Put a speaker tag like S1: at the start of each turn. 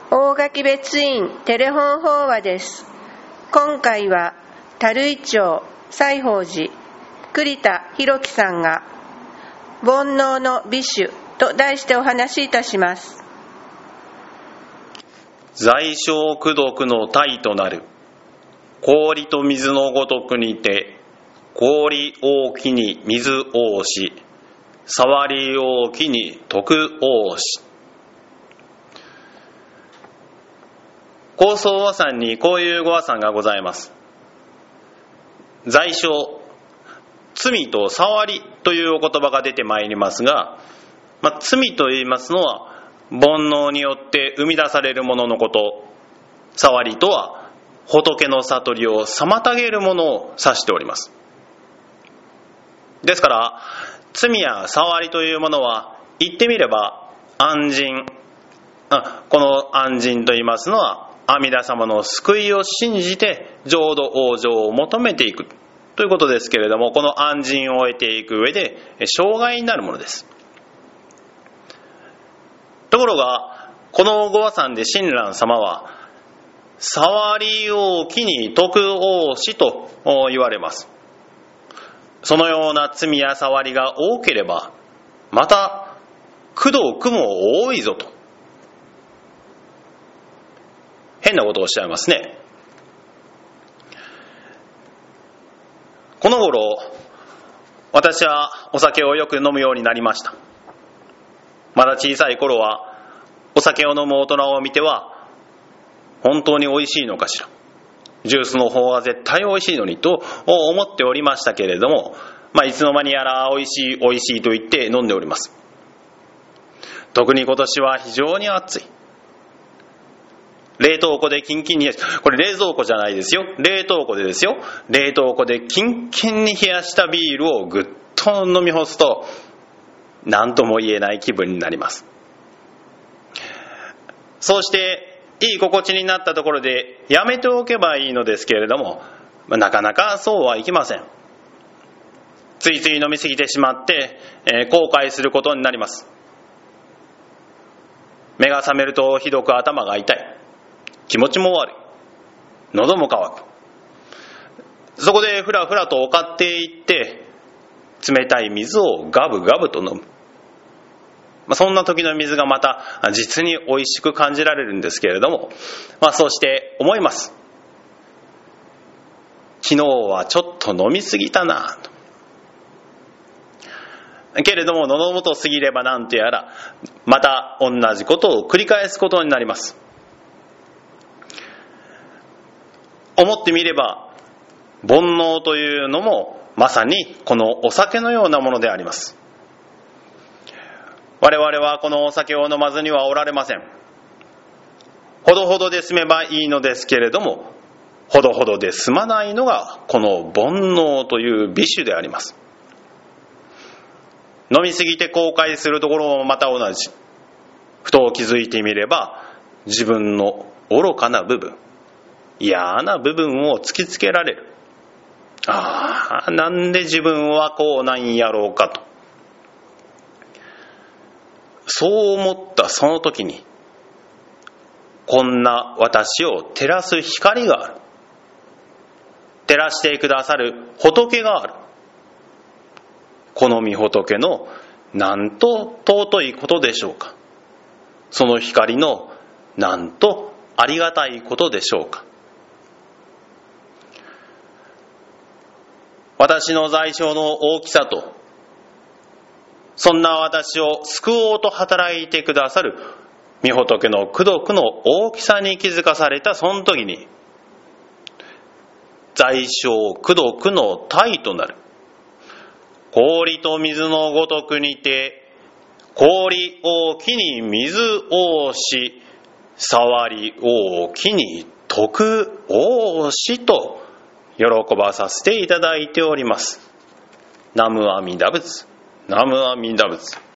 S1: 大垣別院テレフォン法話です。今回は樽井町西宝寺栗田博樹さんが煩悩の美酒と題してお話しいたします。
S2: 在所功徳の体となる氷と水のごとくにて、氷大きに水大し、触り大きに徳大し。高僧和さんにこういうご和さんがございます。在所、罪と触りというお言葉が出てまいりますが、罪と言いますのは煩悩によって生み出されるもののこと、触りとは仏の悟りを妨げるものを指しております。ですから罪や触りというものは言ってみれば安心、この安心と言いますのは阿弥陀様の救いを信じて浄土往生を求めていくということですけれども、この安心を得ていく上で障害になるものです。ところがこのご和さんで親鸞様は触り大きに徳大しと言われます。そのような罪や触りが多ければまた功徳も多いぞと変なことをおっしゃいますね。この頃私はお酒をよく飲むようになりました。まだ小さい頃はお酒を飲む大人を見ては本当に美味しいのかしら、ジュースの方は絶対美味しいのにと思っておりましたけれども、いつの間にやら美味しい美味しいと言って飲んでおります。特に今年は非常に暑い。冷凍庫でキンキンに冷やし、これ冷蔵庫じゃないですよ、冷凍庫でですよ、冷凍庫でキンキンに冷やしたビールをぐっと飲み干すと何とも言えない気分になります。そうしていい心地になったところでやめておけばいいのですけれども、なかなかそうはいきません。ついつい飲みすぎてしまって、後悔することになります。目が覚めるとひどく頭が痛い、気持ちも悪い、喉も渇く。そこでふらふらとおかっていって冷たい水をガブガブと飲む。そんな時の水がまた実に美味しく感じられるんですけれども、そうして思います。昨日はちょっと飲みすぎたなと。けれども喉元過ぎればなんとやらまた同じことを繰り返すことになります。思ってみれば煩悩というのもまさにこのお酒のようなものであります。我々はこのお酒を飲まずにはおられません。ほどほどで済めばいいのですけれども、ほどほどで済まないのがこの煩悩という美酒であります。飲みすぎて後悔するところもまた同じ。ふと気づいてみれば自分の愚かな部分、嫌な部分を突きつけられる。なんで自分はこうなんやろうかと。そう思ったその時にこんな私を照らす光がある。照らしてくださる仏がある。この御仏のなんと尊いことでしょうか。その光のなんとありがたいことでしょうか。私の在所の大きさと、そんな私を救おうと働いてくださる御仏の功徳の大きさに気づかされたその時に、在所功徳の体となる氷と水のごとくにて、氷大きに水大し、触り大きに徳大しと喜ばさせていただいております。南無阿弥陀仏、南無阿弥陀仏。